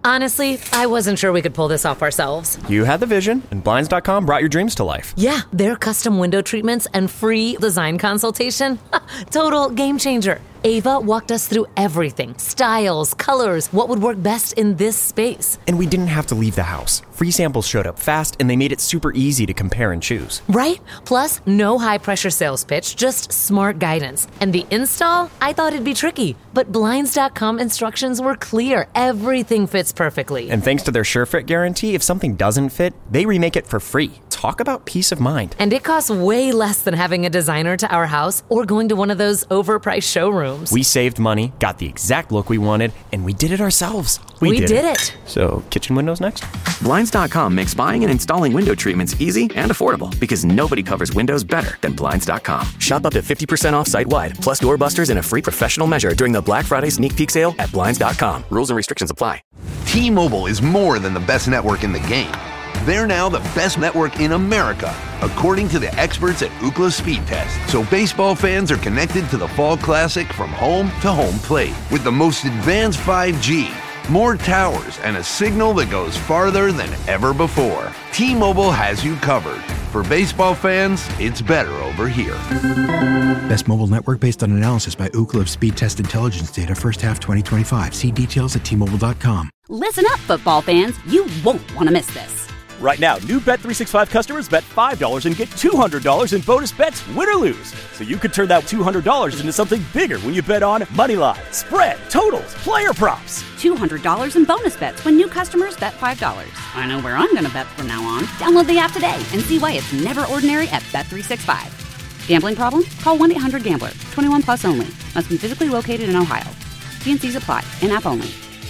Honestly, I wasn't sure we could pull this off ourselves. You had the vision, and Blinds.com brought your dreams to life. Yeah, their custom window treatments and free design consultation. Total game changer. Ava walked us through everything. Styles, colors, what would work best in this space. And we didn't have to leave the house. Free samples showed up fast, and they made it super easy to compare and choose. Right? Plus, no high-pressure sales pitch, just smart guidance. And the install? I thought it'd be tricky. But Blinds.com instructions were clear. Everything fits perfectly. And thanks to their SureFit guarantee, if something doesn't fit, they remake it for free. Talk about peace of mind. And it costs way less than having a designer to our house or going to one of those overpriced showrooms. We saved money, got the exact look we wanted, and we did it ourselves. We did it. So, kitchen windows next? Blinds.com makes buying and installing window treatments easy and affordable because nobody covers windows better than Blinds.com. Shop up to 50% off site-wide, plus doorbusters and a free professional measure during the Black Friday sneak peek sale at Blinds.com. Rules and restrictions apply. T-Mobile is more than the best network in the game. They're now the best network in America, according to the experts at Ookla Speed Test. So baseball fans are connected to the Fall Classic from home to home plate with the most advanced 5G, more towers, and a signal that goes farther than ever before. T-Mobile has you covered. For baseball fans, it's better over here. Best mobile network based on analysis by Ookla of Speed Test Intelligence data first half 2025. See details at T-Mobile.com. Listen up, football fans. You won't want to miss this. Right now, new Bet365 customers bet $5 and get $200 in bonus bets, win or lose. So you could turn that $200 into something bigger when you bet on moneyline, spread, totals, player props. $200 in bonus bets when new customers bet $5. I know where I'm going to bet from now on. Download the app today and see why it's never ordinary at Bet365. Gambling problem? Call 1-800-GAMBLER. 21 plus only. Must be physically located in Ohio. T&Cs apply. In-app only.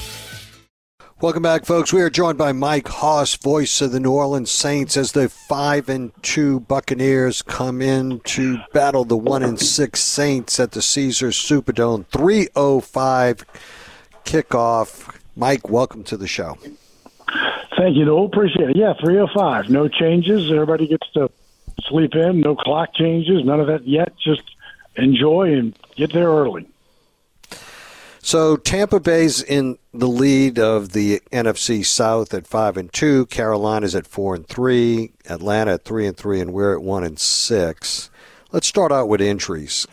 Welcome back, folks. We are joined by Mike Hoss, voice of the New Orleans Saints, as the 5-2 Buccaneers come in to battle the 1-6 Saints at the Caesars Superdome. 3:05 kickoff. Mike, welcome to the show. Thank you, Noel. Appreciate it. Yeah, 3:05. No changes. Everybody gets to sleep in. No clock changes. None of that yet. Just enjoy and get there early. So Tampa Bay's in the lead of the NFC South at 5-2. Carolina's at 4-3. Atlanta at 3-3, and we're at 1-6. Let's start out with injuries.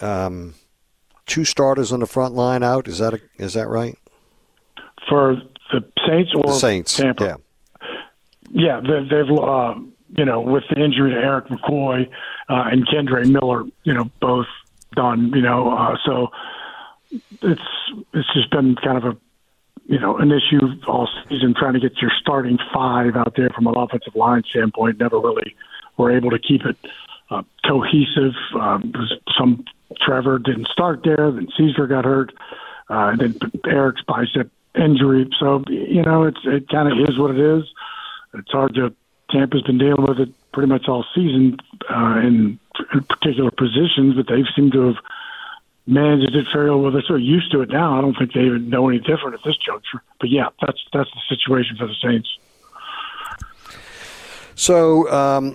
2 starters on the front line out. Is that right? For the Saints or the Saints, Tampa? Yeah, they've with the injury to Eric McCoy and Kendre Miller, both done. So. It's just been kind of an issue all season trying to get your starting 5 out there from an offensive line standpoint. Never really were able to keep it cohesive. Some Trevor didn't start there, then Caesar got hurt, and then Eric's bicep injury. So it kind of is what it is. It's hard to. Tampa's been dealing with it pretty much all season in particular positions, but they seem to have managed it fairly well. They're so used to it now. I don't think they even know any different at this juncture. But yeah, that's the situation for the Saints. So,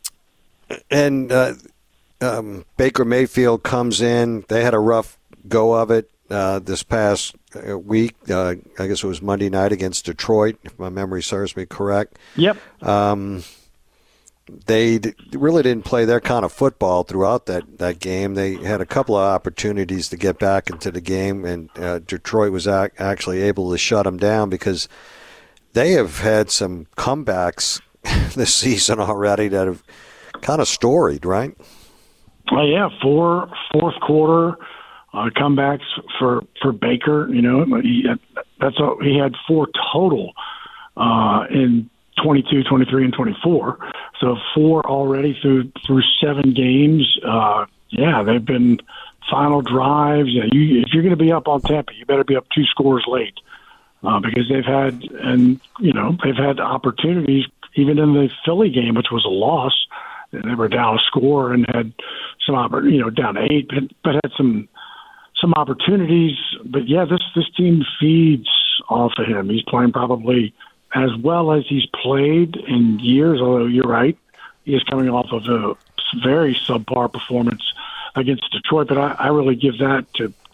Baker Mayfield comes in. They had a rough go of it this past week. I guess it was Monday night against Detroit, if my memory serves me correct. Yep. They really didn't play their kind of football throughout that game. They had a couple of opportunities to get back into the game, and Detroit was actually able to shut them down because they have had some comebacks this season already that have kind of storied, right? Yeah, fourth quarter comebacks for Baker. He had 4 total in 22, 23, and 24. So 4 already through 7 games. They've been final drives. If you're going to be up on Tampa, you better be up 2 scores late because they've had opportunities even in the Philly game, which was a loss. They were down a score and had some down 8, but had some opportunities. But yeah, this team feeds off of him. He's playing probably as well as he's played in years, although you're right, he is coming off of a very subpar performance against Detroit. But I really give that to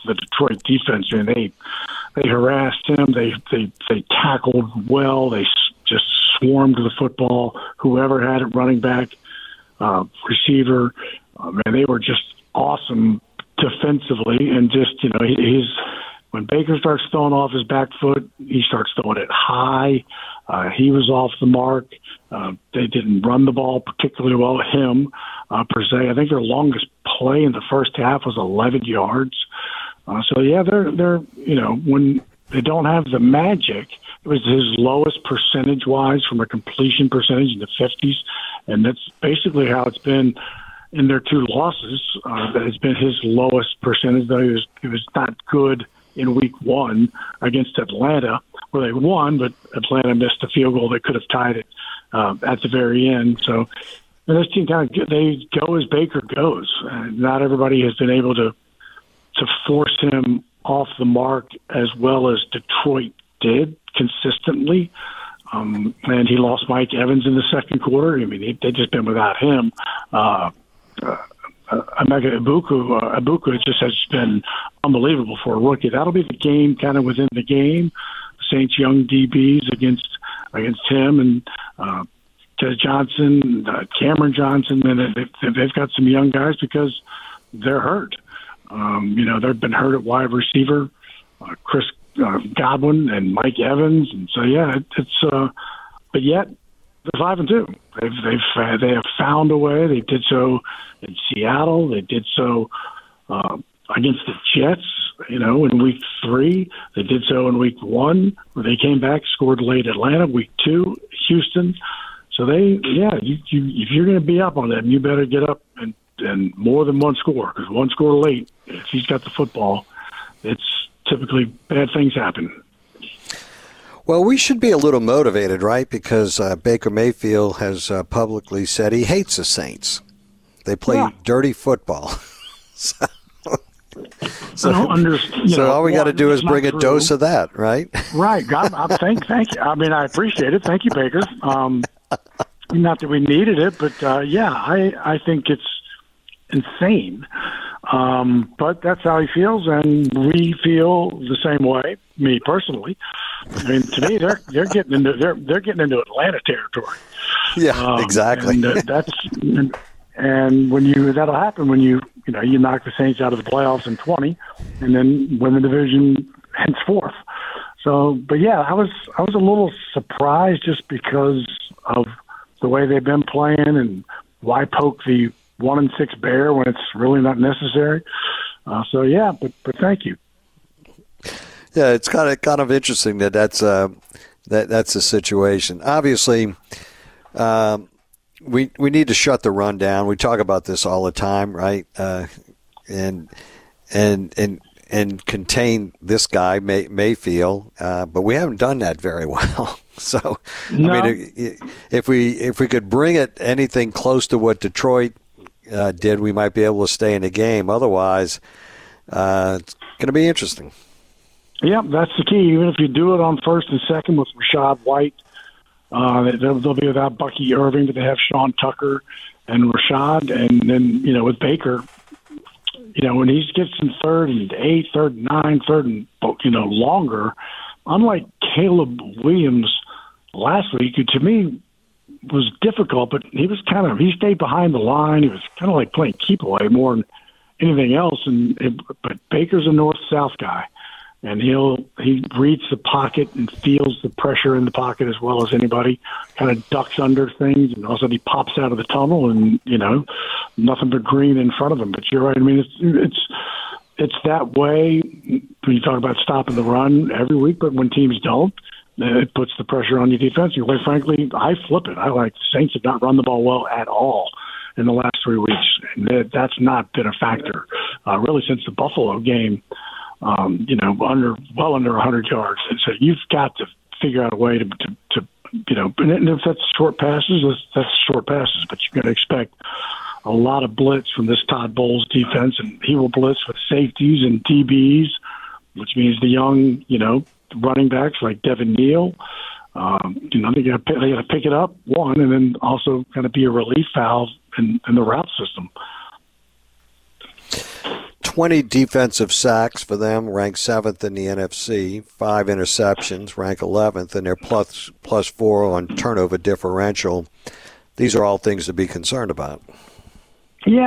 the Detroit defense. And they harassed him. They tackled well. They just swarmed the football. Whoever had it, running back, receiver, man, they were just awesome defensively. And just, when Baker starts throwing off his back foot, he starts throwing it high. He was off the mark. They didn't run the ball particularly well at him, per se. I think their longest play in the first half was 11 yards. They're when they don't have the magic, it was his lowest percentage-wise from a completion percentage in the 50s, and that's basically how it's been in their two losses. That has been his lowest percentage, though he was not good in week 1 against Atlanta, where they won, but Atlanta missed a field goal. They could have tied it at the very end. So this team they go as Baker goes. Not everybody has been able to force him off the mark as well as Detroit did consistently. And he lost Mike Evans in the second quarter. I mean, they've just been without him. Emeka Egbuka just has been unbelievable for a rookie. That'll be the game kind of within the game. Saints young DBs against him and Ted Johnson, Cameron Johnson, and they've got some young guys because they're hurt. They've been hurt at wide receiver, Chris Godwin and Mike Evans, and so but yet they're 5-2. They have found a way. They did so in Seattle. They did so against the Jets. In week 3. They did so in week 1, where they came back, scored late Atlanta. Week 2, Houston. So if you're going to be up on them, you better get up and more than one score, because one score late, if he's got the football, it's typically bad things happen. Well, we should be a little motivated, right? Because Baker Mayfield has publicly said he hates the Saints. They play dirty football. So all we got to do is bring a dose of that, right? Right. Thank you. I mean, I appreciate it. Thank you, Baker. Not that we needed it, but I think it's insane. But that's how he feels, and we feel the same way. Me personally, I mean, to me, they're getting into Atlanta territory. Yeah, exactly. And that'll happen when you knock the Saints out of the playoffs in 20, and then win the division henceforth. So, but yeah, I was a little surprised just because of the way they've been playing, and why poke the 1-6 bear when it's really not necessary. But thank you. Yeah, it's kind of interesting that's the situation. Obviously, we need to shut the run down. We talk about this all the time, right? And contain this guy Mayfield, but we haven't done that very well. So, no. I mean, if we could bring it anything close to what Detroit did, we might be able to stay in the game. Otherwise, it's going to be interesting. Yeah, that's the key. Even if you do it on first and second with Rachaad White, they'll be without Bucky Irving, but they have Sean Tucker and Rachaad. And then, with Baker, when he gets in 3rd and 8, 3rd and 9, 3rd and, longer, unlike Caleb Williams last week, who to me was difficult, but he stayed behind the line. He was kind of like playing keep away more than anything else. But Baker's a north-south guy. And he reads the pocket and feels the pressure in the pocket as well as anybody, kind of ducks under things, and all of a sudden he pops out of the tunnel and, nothing but green in front of him. But you're right. I mean, it's that way when you talk about stopping the run every week, but when teams don't, it puts the pressure on your defense. And quite frankly, I flip it. I like the Saints have not run the ball well at all in the last 3 weeks. And that's not been a factor really since the Buffalo game. Under 100 yards. And so you've got to figure out a way to and if that's short passes, that's short passes, but you're going to expect a lot of blitz from this Todd Bowles defense, and he will blitz with safeties and DBs, which means the young, running backs like Devin Neal. They got to pick it up, one, and then also kind of be a relief valve in the route system. 20 defensive sacks for them, ranked 7th in the NFC. 5 interceptions, ranked 11th, and they're plus 4 on turnover differential. These are all things to be concerned about. Yeah,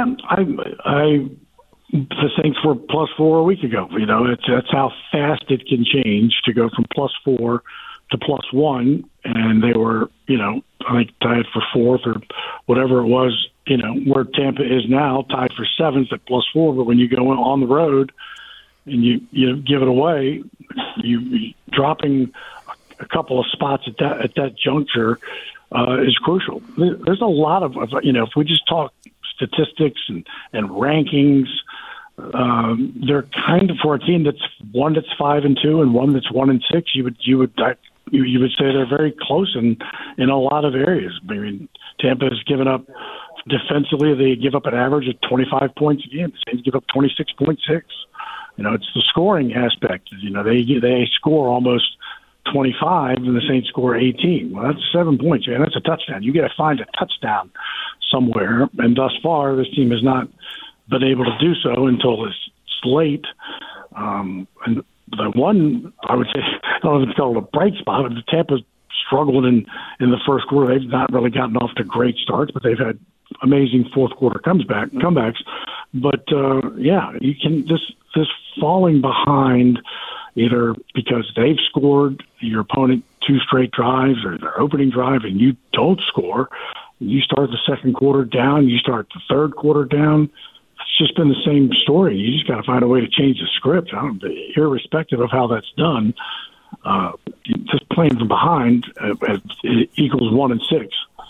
the Saints were plus 4 a week ago. You know, that's how fast it can change to go from plus 4 to plus 1, and they were, you know, I think tied for 4th or whatever it was. You know, where Tampa is now, tied for 7th at plus 4. But when you go on the road and you give it away, you dropping a couple of spots at that juncture is crucial. There's a lot of, you know, if we just talk statistics and rankings, they're kind of, for a team that's 5-2 and one that's 1-6. You would say they're very close in a lot of areas. I mean, Tampa has given up defensively. They give up an average of 25 points a game. The Saints give up 26.6. You know, it's the scoring aspect. You know, they score almost 25 and the Saints score 18. Well, that's 7 points, man. That's a touchdown. You got to find a touchdown somewhere, and thus far, this team has not been able to do so until it's late. And the one, I would say, I don't know if it's called a bright spot, but Tampa's struggled in the first quarter. They've not really gotten off to great starts, but they've had amazing fourth quarter comebacks. But yeah, you can this falling behind either because they've scored your opponent 2 straight drives or their opening drive and you don't score. You start the second quarter down. You start the third quarter down. It's just been the same story. You just got to find a way to change the script, irrespective of how that's done. Just playing from behind it equals 1-6.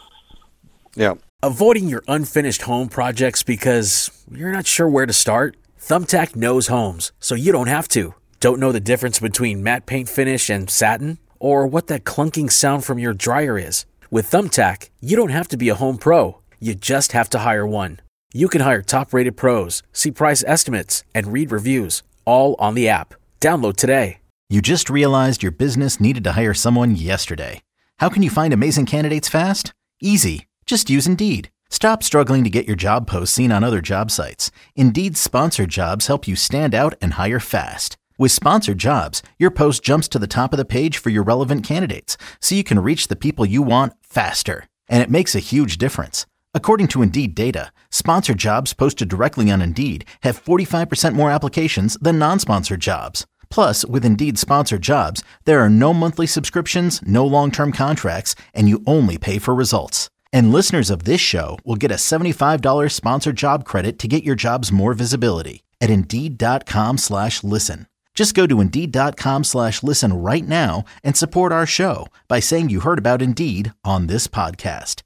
Yeah. Avoiding your unfinished home projects because you're not sure where to start? Thumbtack knows homes, so you don't have to. Don't know the difference between matte paint finish and satin? Or what that clunking sound from your dryer is? With Thumbtack, you don't have to be a home pro. You just have to hire one. You can hire top-rated pros, see price estimates, and read reviews, all on the app. Download today. You just realized your business needed to hire someone yesterday. How can you find amazing candidates fast? Easy. Just use Indeed. Stop struggling to get your job posts seen on other job sites. Indeed's sponsored jobs help you stand out and hire fast. With sponsored jobs, your post jumps to the top of the page for your relevant candidates, so you can reach the people you want faster. And it makes a huge difference. According to Indeed data, sponsored jobs posted directly on Indeed have 45% more applications than non-sponsored jobs. Plus, with Indeed sponsored jobs, there are no monthly subscriptions, no long-term contracts, and you only pay for results. And listeners of this show will get a $75 sponsored job credit to get your jobs more visibility at Indeed.com/listen. Just go to Indeed.com/listen right now and support our show by saying you heard about Indeed on this podcast.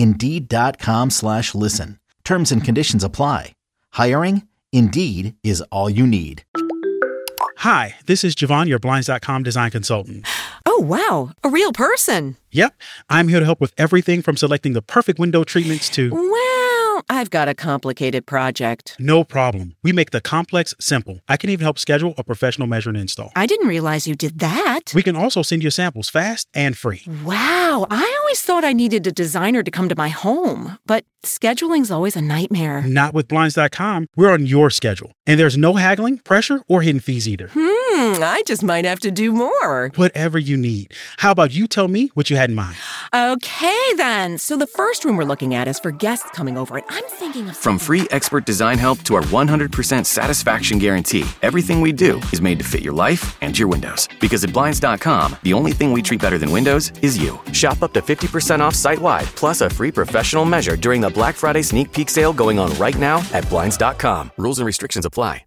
Indeed.com/listen. Terms and conditions apply. Hiring? Indeed is all you need. Hi, this is Javon, your Blinds.com design consultant. Oh, wow. A real person. Yep. I'm here to help with everything from selecting the perfect window treatments to... Well, I've got a complicated project. No problem. We make the complex simple. I can even help schedule a professional measure and install. I didn't realize you did that. We can also send you samples fast and free. Wow. I always thought I needed a designer to come to my home, but scheduling's always a nightmare. Not with Blinds.com. We're on your schedule. And there's no haggling, pressure, or hidden fees either. I just might have to do more. Whatever you need. How about you tell me what you had in mind? Okay, then. So the first room we're looking at is for guests coming over, and I'm thinking of... From free expert design help to our 100% satisfaction guarantee, everything we do is made to fit your life and your windows. Because at Blinds.com, the only thing we treat better than windows is you. Shop up to 50% off site-wide, plus a free professional measure during the Black Friday sneak peek sale going on right now at Blinds.com. Rules and restrictions apply.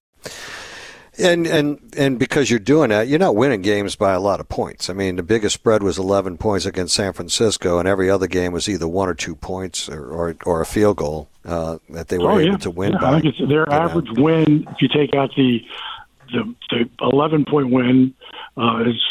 And because you're doing that, you're not winning games by a lot of points. I mean, the biggest spread was 11 points against San Francisco, and every other game was either 1 or 2 points or a field goal that they were able to win by. I think it's their average win, if you take out the 11-point win, is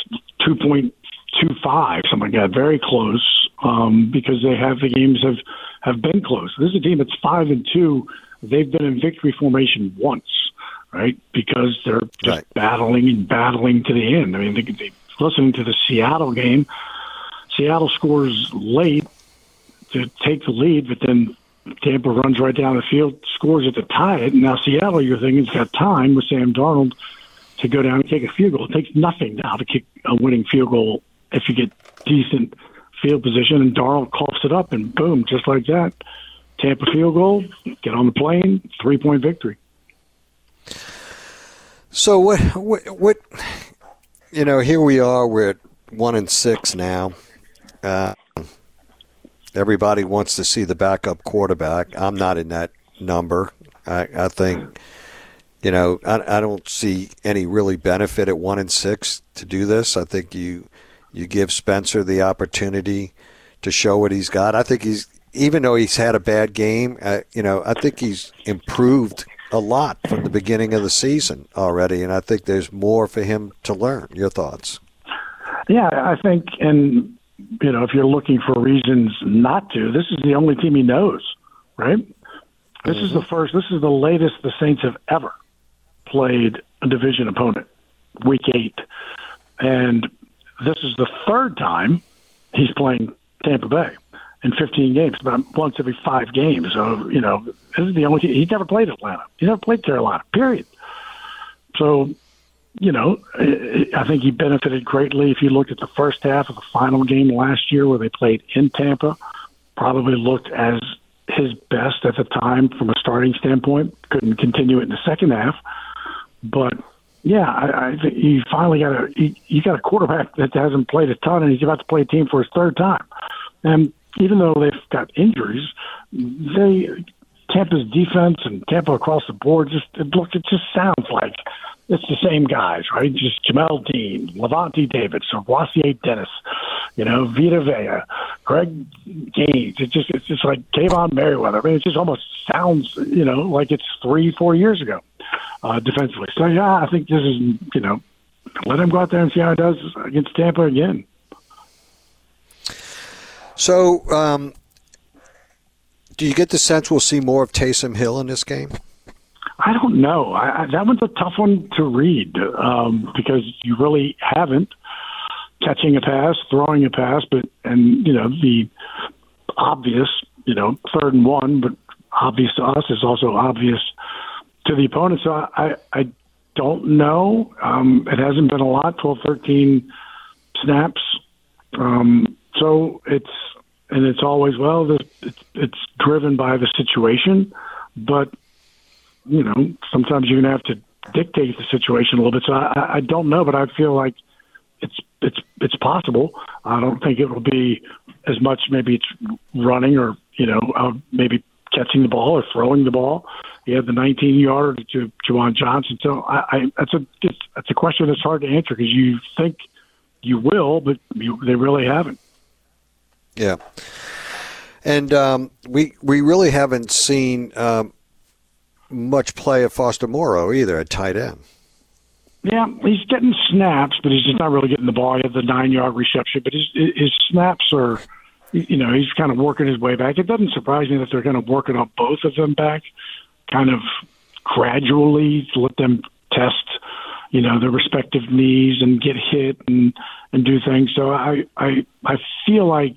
2.25, something like that, very close, because the games have been close. This is a team that's 5-2. They've been in victory formation once. Right, because they're just battling to the end. I mean, they listening to the Seattle game. Seattle scores late to take the lead, but then Tampa runs right down the field, scores it to tie it. And now Seattle, you're thinking, has got time with Sam Darnold to go down and kick a field goal. It takes nothing now to kick a winning field goal if you get decent field position. And Darnold coughs it up, and boom, just like that, Tampa field goal, get on the plane, 3-point victory. So what? Here we are. We're at 1-6 now. Everybody wants to see the backup quarterback. I'm not in that number. I think, I don't see any really benefit at 1-6 to do this. I think you give Spencer the opportunity to show what he's got. I think even though he's had a bad game, I think he's improved a lot from the beginning of the season already, and I think there's more for him to learn. Your thoughts? Yeah, I think, and if you're looking for reasons not to, this is the only team he knows, right? This is the latest the Saints have ever played a division opponent, Week 8. And this is the third time he's playing Tampa Bay in 15 games, about once every 5 games. So, this is the only team. He's never played Atlanta. He's never played Carolina, period. So, I think he benefited greatly. If you looked at the first half of the final game last year where they played in Tampa, probably looked as his best at the time from a starting standpoint. Couldn't continue it in the second half. But, yeah, I think he finally got a quarterback that hasn't played a ton, and he's about to play a team for his third time. And even though they've got injuries, Tampa's defense and Tampa across the board, it just sounds like it's the same guys, right? Just Jamel Dean, Levante David, Savoisier Dennis, Vita Vea, Greg Gaines. It's just like Kayvon Merriweather. I mean, it just almost sounds, like it's 3-4 years ago defensively. So, yeah, I think this is, let him go out there and see how he does against Tampa again. So, do you get the sense we'll see more of Taysom Hill in this game? I don't know. That one's a tough one to read because you really haven't catching a pass, throwing a pass, and the obvious, 3rd and 1, but obvious to us is also obvious to the opponent. So I don't know. It hasn't been a lot, 12, 13 snaps. So it's always, it's driven by the situation, but sometimes you're going to have to dictate the situation a little bit. So I don't know, but I feel like it's possible. I don't think it will be as much. Maybe it's running or maybe catching the ball or throwing the ball. He had the 19-yarder to Juwan Johnson. So that's a question that's hard to answer because you think you will, but they really haven't. Yeah, and we really haven't seen much play of Foster Moreau either at tight end. Yeah, he's getting snaps, but he's just not really getting the ball. He had the 9-yard reception, but his snaps are, he's kind of working his way back. It doesn't surprise me that they're kind of working on both of them back, kind of gradually to let them test, their respective knees and get hit and do things. So I feel like,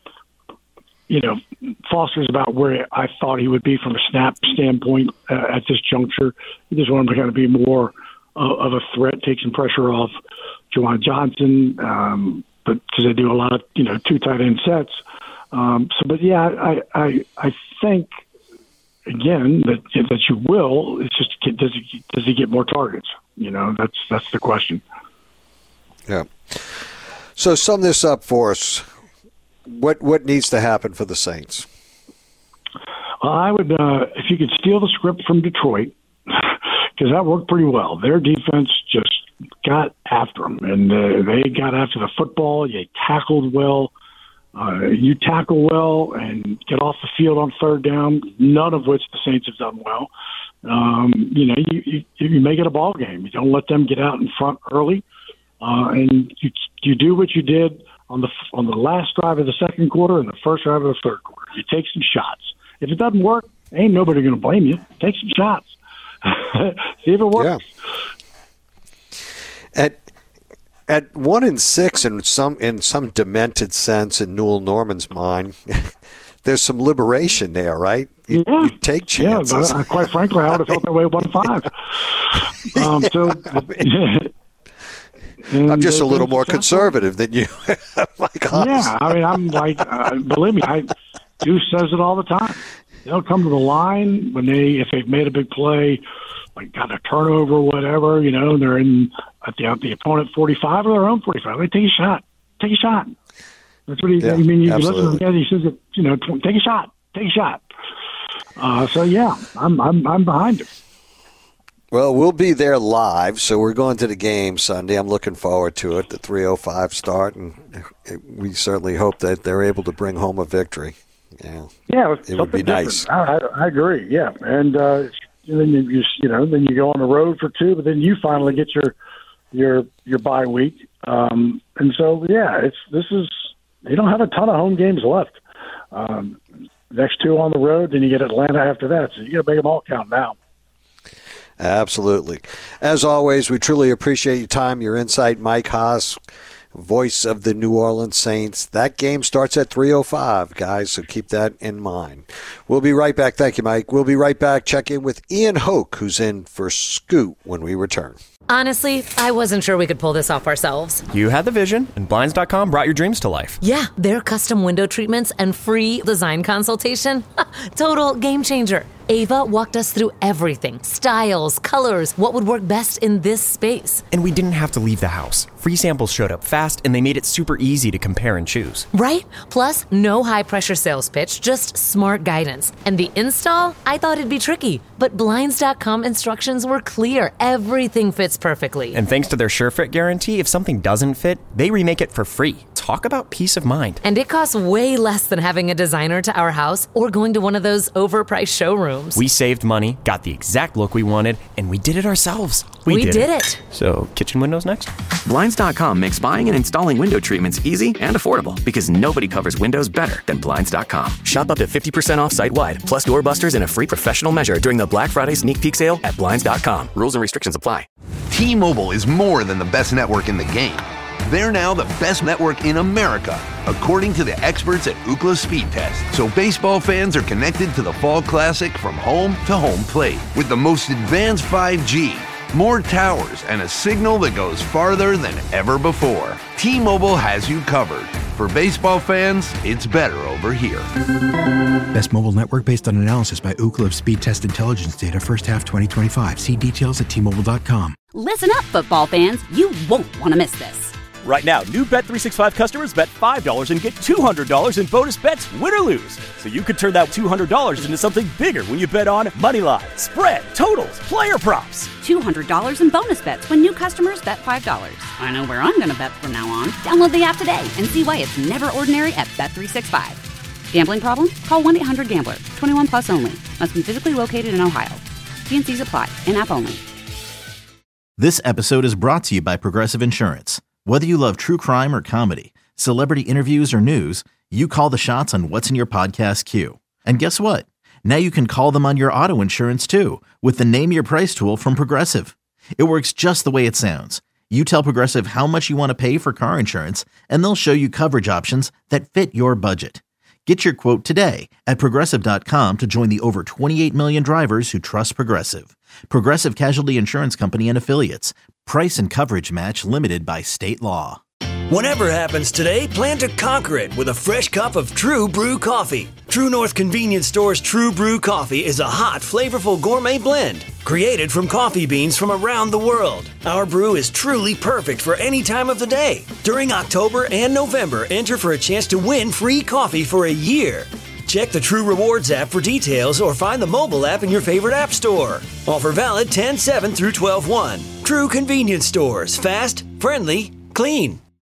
Foster's about where I thought he would be from a snap standpoint at this juncture. He just wanted to kind of be more of a threat, take some pressure off Juwan Johnson, but because they do a lot of 2 tight end sets. But yeah, I think again that you will. It's just does he get more targets? That's the question. Yeah. So sum this up for us. What needs to happen for the Saints? Well, I would, if you could steal the script from Detroit, because that worked pretty well. Their defense just got after them, and they got after the football. They tackled well. You tackle well and get off the field on 3rd down, none of which the Saints have done well. You make it a ball game. You don't let them get out in front early, and you do what you did on the last drive of the second quarter and the first drive of the third quarter. You take some shots. If it doesn't work, ain't nobody going to blame you. Take some shots. See if it works. Yeah. At 1-6 in some demented sense in Newell Norman's mind, there's some liberation there, right? You take chances. Yeah, but quite frankly, I would have felt that way 1-5. I'm just a little more conservative than you. Yeah, I mean, I'm like, believe me, Deuce says it all the time. They'll come to the line if they've made a big play, like got a turnover or whatever, and they're in at the opponent 45 or their own 45. They take a shot. Take a shot. That's what he. I mean, you listen to the guy. He says, take a shot. Take a shot. So yeah, I'm behind him. Well, we'll be there live, so we're going to the game Sunday. I'm looking forward to it, the 3:05 start, and we certainly hope that they're able to bring home a victory. Yeah, it would be nice. I agree. Yeah, and then then you go on the road for 2, but then you finally get your bye week, and so you don't have a ton of home games left. Next 2 on the road, then you get Atlanta after that, so you got to make them all count now. Absolutely. As always, we truly appreciate your time, your insight. Mike Haas, voice of the New Orleans Saints. That game starts at 3:05, guys, so keep that in mind. We'll be right back. Thank you, Mike. We'll be right back. Check in with Ian Hoke, who's in for Scoot when we return. Honestly, I wasn't sure we could pull this off ourselves. You had the vision, and Blinds.com brought your dreams to life. Yeah, their custom window treatments and free design consultation. Total game changer. Ava walked us through everything. Styles, colors, what would work best in this space. And we didn't have to leave the house. Free samples showed up fast, and they made it super easy to compare and choose. Right? Plus, no high-pressure sales pitch, just smart guidance. And the install? I thought it'd be tricky, but Blinds.com instructions were clear. Everything fits perfectly. And thanks to their SureFit guarantee, if something doesn't fit, they remake it for free. Talk about peace of mind. And it costs way less than having a designer to our house or going to one of those overpriced showrooms. We saved money, got the exact look we wanted, and we did it ourselves. We did it. So, kitchen windows next? Blinds.com makes buying and installing window treatments easy and affordable because nobody covers windows better than Blinds.com. Shop up to 50% off site-wide, plus doorbusters and a free professional measure during the Black Friday sneak peek sale at Blinds.com. Rules and restrictions apply. T-Mobile is more than the best network in the game. They're now the best network in America, according to the experts at Ookla Speed Test. So baseball fans are connected to the Fall Classic from home to home plate with the most advanced 5G, more towers, and a signal that goes farther than ever before. T-Mobile has you covered. For baseball fans, it's better over here. Best mobile network based on analysis by Ookla of Speed Test Intelligence data first half 2025. See details at T-Mobile.com. Listen up, football fans. You won't want to miss this. Right now, new Bet365 customers bet $5 and get $200 in bonus bets, win or lose. So you could turn that $200 into something bigger when you bet on Moneyline, spread, totals, player props. $200 in bonus bets when new customers bet $5. I know where I'm going to bet from now on. Download the app today and see why it's never ordinary at Bet365. Gambling problem? Call 1-800-GAMBLER. 21 plus only. Must be physically located in Ohio. T&Cs apply. In-app only. This episode is brought to you by Progressive Insurance. Whether you love true crime or comedy, celebrity interviews or news, you call the shots on what's in your podcast queue. And guess what? Now you can call them on your auto insurance too with the Name Your Price tool from Progressive. It works just the way it sounds. You tell Progressive how much you want to pay for car insurance, and they'll show you coverage options that fit your budget. Get your quote today at Progressive.com to join the over 28 million drivers who trust Progressive. Progressive Casualty Insurance Company and Affiliates. Price and coverage match limited by state law. Whatever happens today, plan to conquer it with a fresh cup of True Brew coffee. True North Convenience Store's True Brew coffee is a hot, flavorful gourmet blend created from coffee beans from around the world. Our brew is truly perfect for any time of the day. During October and November, enter for a chance to win free coffee for a year. Check the True Rewards app for details or find the mobile app in your favorite app store. Offer valid 10/7 through 12/1. True Convenience Stores. Fast, friendly, clean.